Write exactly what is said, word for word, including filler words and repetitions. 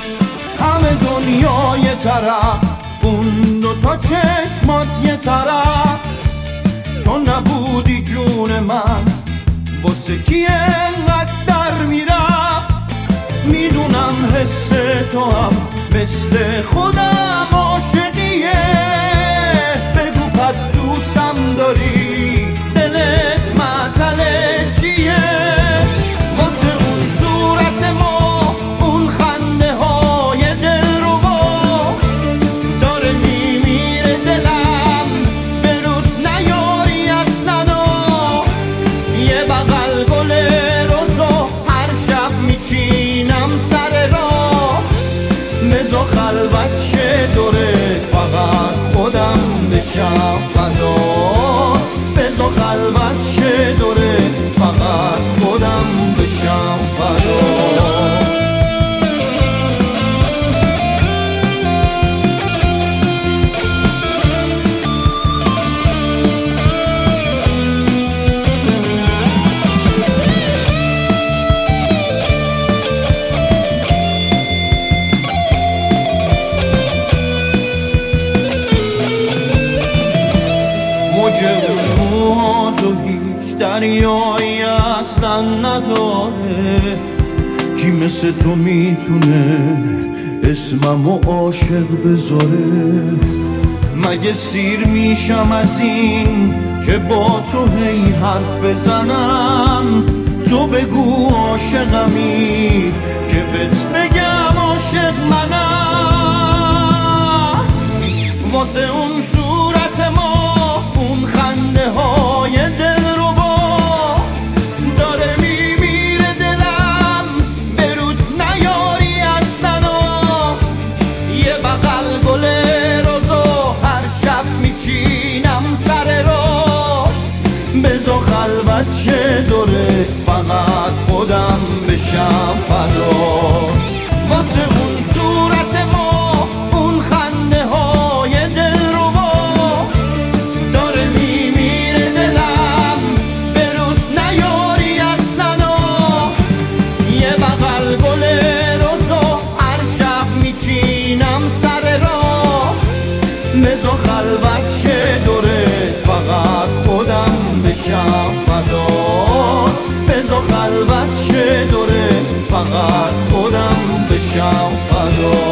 همه دنیا یه طرف، اون دوتا چشمات یه طرف. تو نبودی جون من، واسه کی انقدر در میرفت. میدونم حس تو هم مثل خودم عاشقیه. بگو پس دوستم داری، دلت معطل چیه؟ واسه اون صورت ما، اون خنده های دل رو با داره میمیره دلم، بروت نیاری اصلا. یه بغل گل روزو هر شب میچینم سر راه. بزا خلوت شه دورت، فقط خودم بشم فدات. بزا خلوت شه دورت، فقط خودم بشم فدات. موج اون موها تو هیچ دریایی اصلا نداره. کی مثل تو میتونه اسممو عاشق بذاره؟ مگه سیر میشم از این که با تو هی حرف بزنم؟ تو بگو عاشقمی که بهت بگم عاشق منم. واسه اون صورت ما، اون خنده های دل رو با داره میمیره دلم، بروت نیاری اصلا. یه بغل گل روزو هر شب میچینم سر راه. بزا خلوت شه دورت، فقط خودم بشم فدات. واسه اون صورت ما، اون خنده های دل رو با داره میمیره دلم، بروت نیاری اصلا. یه بغل گل روزو هر شب میچینم سر راه. بزا خلوت شه دورت، فقط خودم بشم فدات. بزا خلوت شه دورت، فقط خودم بشم فدات.